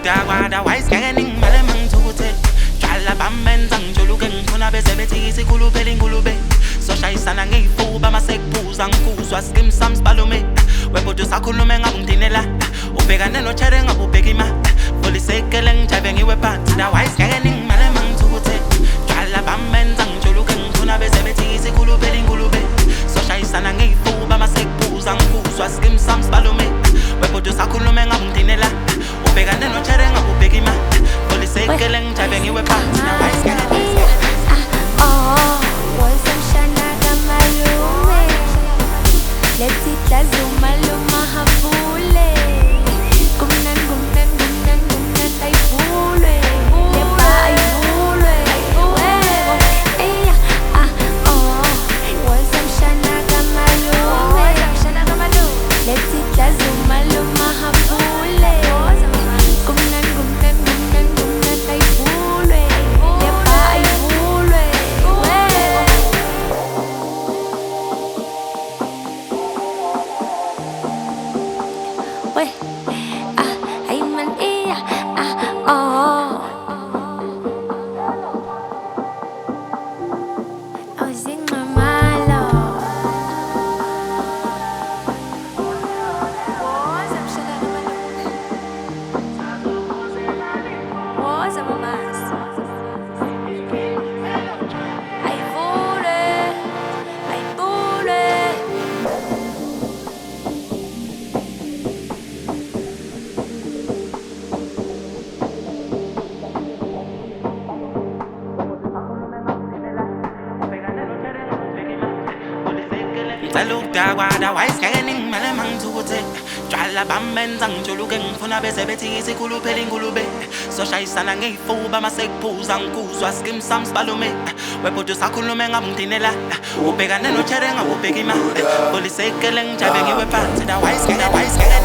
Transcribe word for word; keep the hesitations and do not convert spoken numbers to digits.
Dagwada wise getting malemang to it. Jalabamens and Julugan, Puna Besebeti, Sikulupe, Gulube. So shy sanang a fool by my sec pools and cools was skim some spalume. Webo to Sakulumeng of Dinella. Upegane no charing of Upegima. Fully sekeling, jabbing you a part. The wise getting malemang to it. Jalabamens and Julugan, Puna Besebeti, Sikulupe, Gulube. So shy sanang a fool by my sec pools and cools was skim some spalume. Webo to Sakulumeng of Dinella. Upegane no charing of Upegima. Fully sekeling, jabbing you a part. The wise getting. Oh, wazamshana kama lume. Letita zuma luma havule. Gumnan gumnan gumnan gumnan taifule. Lepa aifule. Eh, ah, oh, wazamshana kama lume. Letita zuma luma havule. Gumnan gumnan gumnan gumnan taifule. Lepa aifule. Weh, ah, ay man iya, ah, oh. I was in my mind, Lord. Was I'm shut up, was I'm a mess. I voted, I voted. Salute Dagwada wise getting malemang to it. Jalabamens and Julugan, Puna Besebeti, Sikulupe, Gulube. So shy sanang a fool by my sec pools and cools was skim some spalume. Webo to Sakulumeng of Dinella. Upegane no charing of Upegima. Fully sekeling, jabbing you a part. The wise getting, wise getting.